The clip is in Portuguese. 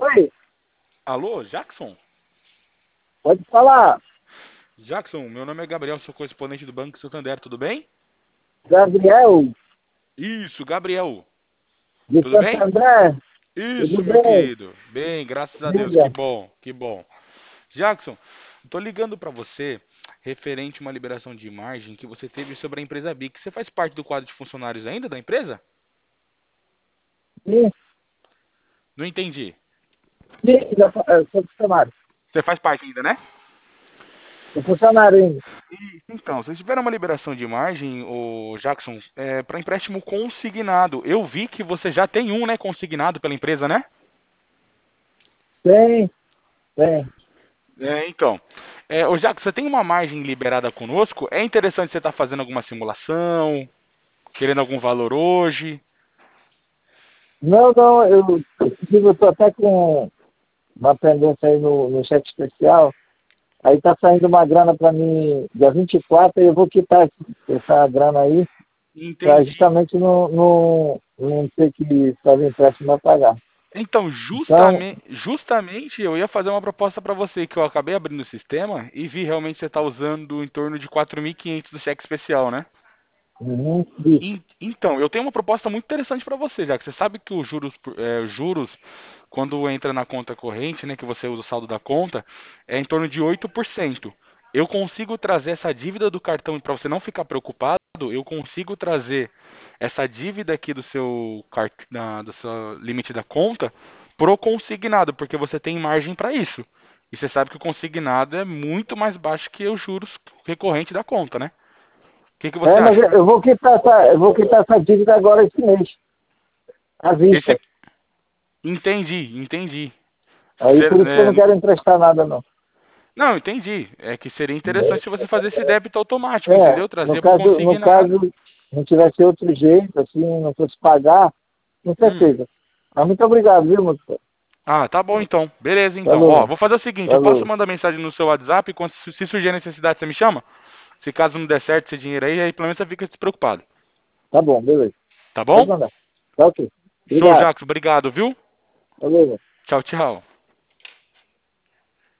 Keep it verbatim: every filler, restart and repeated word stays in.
Oi, Alô, Jackson? pode falar. Jackson, meu nome é Gabriel, sou correspondente do Banco Santander, tudo bem? Gabriel, Isso, Gabriel. de Tudo Santo bem? André, tudo Isso, meu bem? querido. Bem, graças a Deus, que Diga. bom, que bom. Jackson, estou ligando para você referente a uma liberação de imagem que você teve sobre a empresa Bic. Você faz parte do quadro de funcionários ainda da empresa? Sim, Não entendi. sim, já, fa- eu sou funcionário. Você faz parte ainda, né? Sou funcionário ainda. Então, vocês tiveram uma liberação de margem, o Jackson, para empréstimo consignado. Eu vi que você já tem um, né, consignado pela empresa, né? Tem, tem. É, então. É, ô Jackson, você tem uma margem liberada conosco? É interessante você estar fazendo alguma simulação, querendo algum valor hoje? Não, não, eu, inclusive, eu estou até com uma pendência aí no, no cheque especial. Aí tá saindo uma grana para mim dia vinte e quatro e eu vou quitar essa grana aí para Entendi. justamente não, não, não ter que fazer empréstimo a pagar. Então, Então, justamente, justamente eu ia fazer uma proposta para você, que eu acabei abrindo o sistema e vi realmente que você está usando em torno de quatro mil e quinhentos do cheque especial, né? uhum, isso. En- Então, eu tenho uma proposta muito interessante para você, já que você sabe que os juros, por- é, os juros, quando entra na conta corrente, né, que você usa o saldo da conta, é em torno de oito por cento. Eu consigo trazer essa dívida do cartão, para você não ficar preocupado, eu consigo trazer essa dívida aqui do seu, cart... da- do seu limite da conta pro consignado, porque você tem margem para isso. E você sabe que o consignado é muito mais baixo que os juros recorrentes da conta, né? O que que você É, mas eu acha? eu vou quitar essa, eu vou quitar essa dívida agora esse mês, à Esse vista. Entendi, entendi. Aí Ser- por isso que eu não é, quero emprestar nada, não. não, entendi. É que seria interessante você fazer esse débito automático, É, entendeu? no Trazer para o caso, no consignado. caso, não tivesse outro jeito, assim, não fosse pagar, com Hum. certeza. Mas muito obrigado, viu, moço? Ah, tá bom então. Beleza então. Ó, Falou, vou fazer o seguinte, eu posso falou. mandar mensagem no seu WhatsApp, quando, se se surgir a necessidade, você me chama? Se caso não der certo esse dinheiro aí, aí pelo menos você fica despreocupado. Tá bom, beleza. Tá Pode bom? mandar. Tá ok. Show, Obrigado. Jacques. Obrigado, viu? Falou. Tchau, tchau.